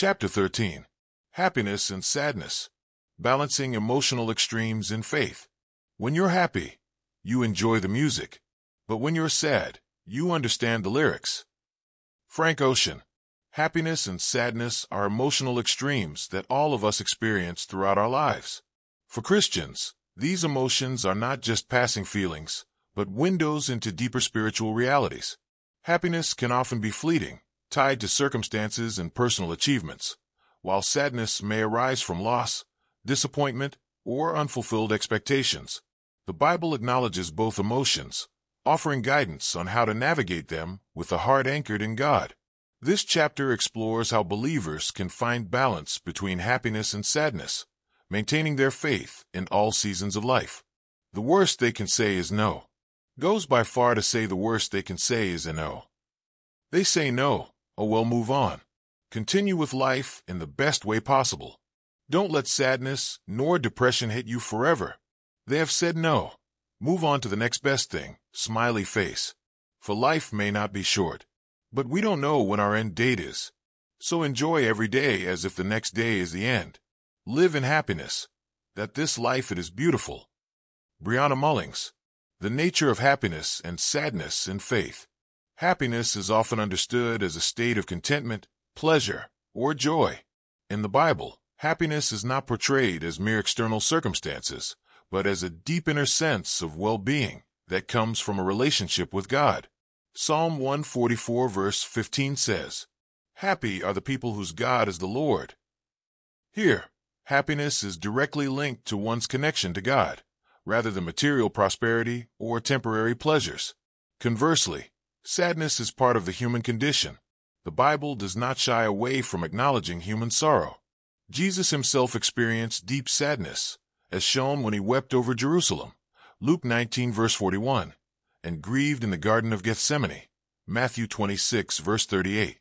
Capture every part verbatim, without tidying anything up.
Chapter thirteen. Happiness and Sadness. Balancing Emotional Extremes in Faith. When you're happy, you enjoy the music. But when you're sad, you understand the lyrics. Frank Ocean. Happiness and sadness are emotional extremes that all of us experience throughout our lives. For Christians, these emotions are not just passing feelings, but windows into deeper spiritual realities. Happiness can often be fleeting, tied to circumstances and personal achievements, while sadness may arise from loss, disappointment, or unfulfilled expectations. The Bible acknowledges both emotions, offering guidance on how to navigate them with a heart anchored in God. This chapter explores how believers can find balance between happiness and sadness, maintaining their faith in all seasons of life. The worst they can say is no. Goes by far to say the worst they can say is a no. They say no, oh well, move on. Continue with life in the best way possible. Don't let sadness nor depression hit you forever. They have said no. Move on to the next best thing, smiley face. For life may not be short, but we don't know when our end date is. So enjoy every day as if the next day is the end. Live in happiness, that this life it is beautiful. Brianna Mullings. The nature of happiness and sadness in faith. Happiness is often understood as a state of contentment, pleasure, or joy. In the Bible, happiness is not portrayed as mere external circumstances, but as a deep inner sense of well-being that comes from a relationship with God. Psalm one forty-four verse fifteen says, "Happy are the people whose God is the Lord." Here, happiness is directly linked to one's connection to God, rather than material prosperity or temporary pleasures. Conversely, sadness is part of the human condition. The Bible does not shy away from acknowledging human sorrow. Jesus himself experienced deep sadness, as shown when he wept over Jerusalem, Luke nineteen verse forty-one, and grieved in the Garden of Gethsemane, Matthew twenty-six verse thirty-eight.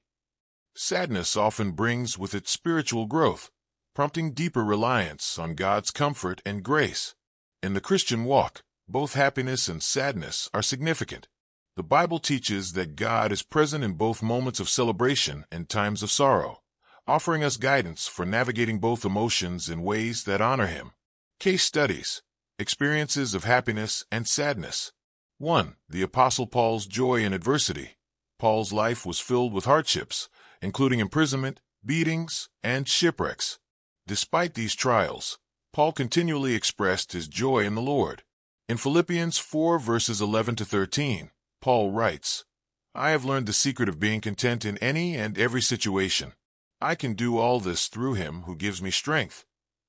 Sadness often brings with it spiritual growth, prompting deeper reliance on God's comfort and grace. In the Christian walk, both happiness and sadness are significant. The Bible teaches that God is present in both moments of celebration and times of sorrow, offering us guidance for navigating both emotions in ways that honor Him. Case studies. Experiences of happiness and sadness. one. The Apostle Paul's joy in adversity. Paul's life was filled with hardships, including imprisonment, beatings, and shipwrecks. Despite these trials, Paul continually expressed his joy in the Lord. In Philippians four verses eleven to thirteen, Paul writes, "I have learned the secret of being content in any and every situation. I can do all this through Him who gives me strength."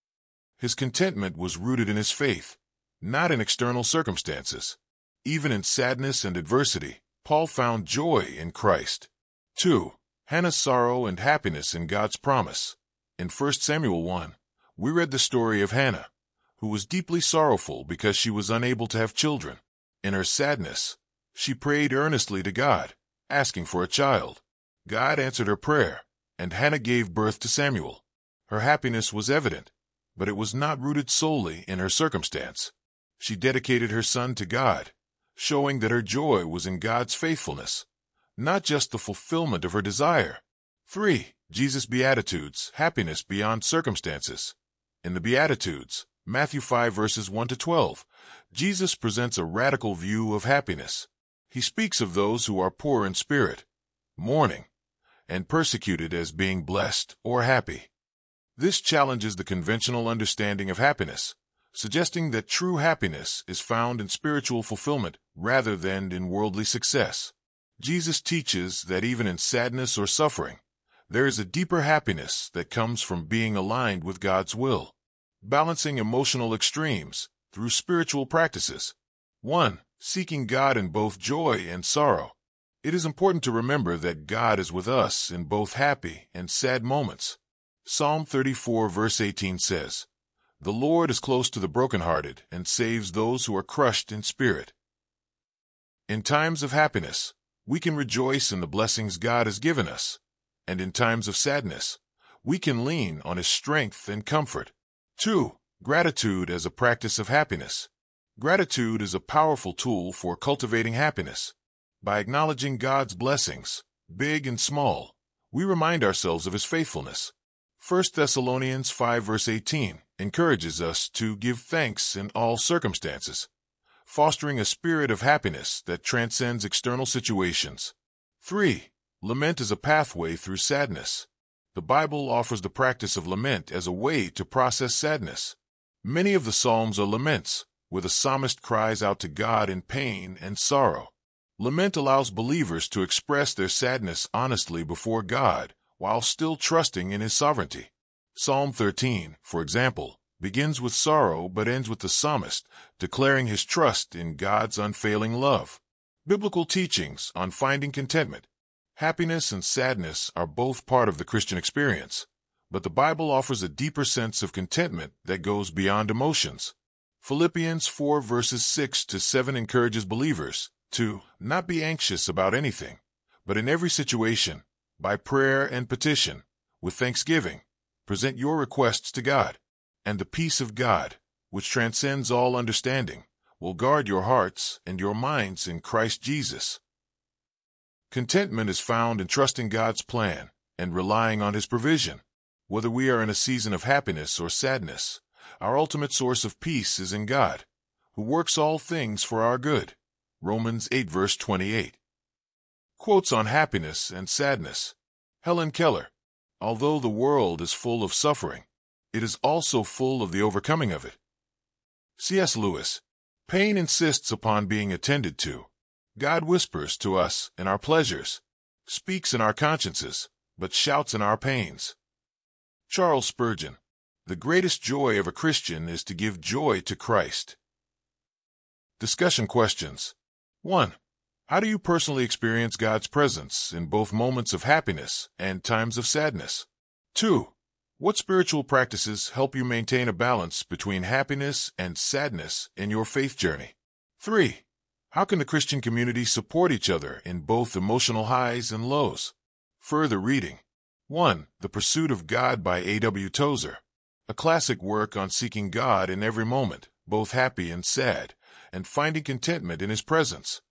His contentment was rooted in his faith, not in external circumstances. Even in sadness and adversity, Paul found joy in Christ. two. Hannah's sorrow and happiness in God's promise. In First Samuel one, we read the story of Hannah, who was deeply sorrowful because she was unable to have children. In her sadness, she prayed earnestly to God, asking for a child. God answered her prayer, and Hannah gave birth to Samuel. Her happiness was evident, but it was not rooted solely in her circumstance. She dedicated her son to God, showing that her joy was in God's faithfulness, not just the fulfillment of her desire. three. Jesus' Beatitudes, happiness beyond circumstances. In the Beatitudes, Matthew five verses one to twelve, Jesus presents a radical view of happiness. He speaks of those who are poor in spirit, mourning, and persecuted as being blessed or happy. This challenges the conventional understanding of happiness, suggesting that true happiness is found in spiritual fulfillment rather than in worldly success. Jesus teaches that even in sadness or suffering, there is a deeper happiness that comes from being aligned with God's will. Balancing emotional extremes through spiritual practices. one. Seeking God in both joy and sorrow. It is important to remember that God is with us in both happy and sad moments. Psalm thirty-four verse eighteen says, "The Lord is close to the brokenhearted and saves those who are crushed in spirit." In times of happiness, we can rejoice in the blessings God has given us, and in times of sadness, we can lean on His strength and comfort. two. Gratitude as a practice of happiness. Gratitude is a powerful tool for cultivating happiness. By acknowledging God's blessings, big and small, we remind ourselves of His faithfulness, First Thessalonians five verse eighteen encourages us to give thanks in all circumstances, fostering a spirit of happiness that transcends external situations. three. Lament is a pathway through sadness. The Bible offers the practice of lament as a way to process sadness. Many of the Psalms are laments, where the psalmist cries out to God in pain and sorrow. Lament allows believers to express their sadness honestly before God while still trusting in His sovereignty. Psalm thirteen, for example, begins with sorrow but ends with the psalmist declaring his trust in God's unfailing love. Biblical teachings on finding contentment. Happiness and sadness are both part of the Christian experience, but the Bible offers a deeper sense of contentment that goes beyond emotions. Philippians four verses six to seven encourages believers to not be anxious about anything, but in every situation, by prayer and petition, with thanksgiving, present your requests to God, and the peace of God, which transcends all understanding, will guard your hearts and your minds in Christ Jesus. Contentment is found in trusting God's plan and relying on His provision. Whether we are in a season of happiness or sadness, our ultimate source of peace is in God, who works all things for our good. Romans eight verse twenty-eight. Quotes on happiness and sadness. Helen Keller. Although the world is full of suffering, it is also full of the overcoming of it. C S Lewis. Pain insists upon being attended to. God whispers to us in our pleasures, speaks in our consciences, but shouts in our pains. Charles Spurgeon. The greatest joy of a Christian is to give joy to Christ. Discussion questions. one. How do you personally experience God's presence in both moments of happiness and times of sadness? two. What spiritual practices help you maintain a balance between happiness and sadness in your faith journey? three. How can the Christian community support each other in both emotional highs and lows? Further reading. one. The Pursuit of God by A W Tozer. A classic work on seeking God in every moment, both happy and sad, and finding contentment in His presence.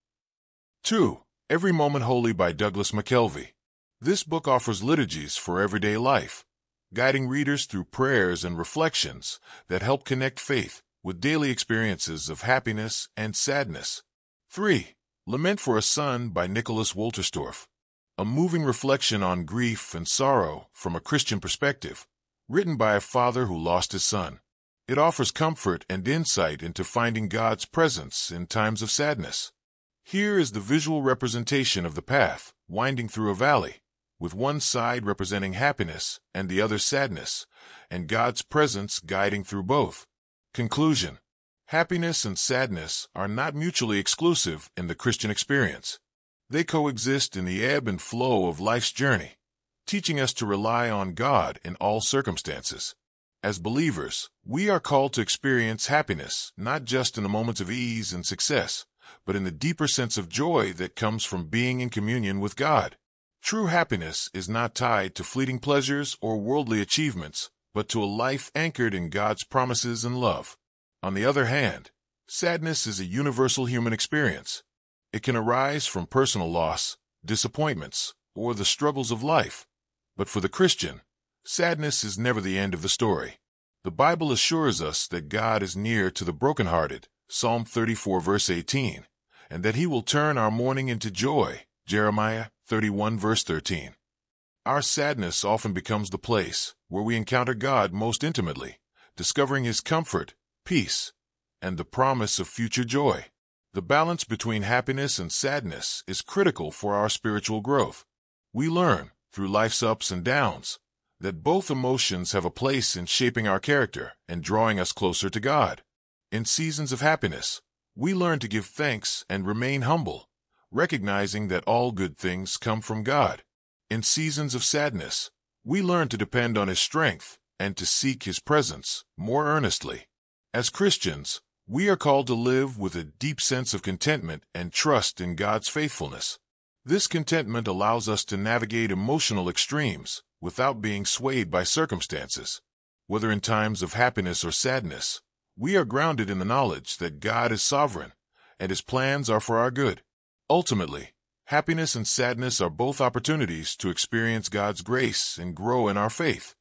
two. Every Moment Holy by Douglas McKelvey. This book offers liturgies for everyday life, guiding readers through prayers and reflections that help connect faith with daily experiences of happiness and sadness. three. Lament for a Son by Nicholas Wolterstorff. A moving reflection on grief and sorrow from a Christian perspective, written by a father who lost his son. It offers comfort and insight into finding God's presence in times of sadness. Here is the visual representation of the path, winding through a valley, with one side representing happiness and the other sadness, and God's presence guiding through both. Conclusion. Happiness and sadness are not mutually exclusive in the Christian experience. They coexist in the ebb and flow of life's journey, teaching us to rely on God in all circumstances. As believers, we are called to experience happiness not just in the moments of ease and success, but in the deeper sense of joy that comes from being in communion with God. True happiness is not tied to fleeting pleasures or worldly achievements, but to a life anchored in God's promises and love. On the other hand, sadness is a universal human experience. It can arise from personal loss, disappointments, or the struggles of life. But for the Christian, sadness is never the end of the story. The Bible assures us that God is near to the brokenhearted, Psalm thirty-four verse eighteen, and that He will turn our mourning into joy, Jeremiah thirty-one verse thirteen. Our sadness often becomes the place where we encounter God most intimately, discovering His comfort, peace, and the promise of future joy. The balance between happiness and sadness is critical for our spiritual growth. We learn, through life's ups and downs, that both emotions have a place in shaping our character and drawing us closer to God. In seasons of happiness, we learn to give thanks and remain humble, recognizing that all good things come from God. In seasons of sadness, we learn to depend on His strength and to seek His presence more earnestly. As Christians, we are called to live with a deep sense of contentment and trust in God's faithfulness. This contentment allows us to navigate emotional extremes without being swayed by circumstances. Whether in times of happiness or sadness, we are grounded in the knowledge that God is sovereign and His plans are for our good. Ultimately, happiness and sadness are both opportunities to experience God's grace and grow in our faith.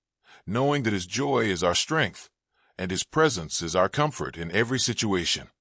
knowing that His joy is our strength, and His presence is our comfort in every situation.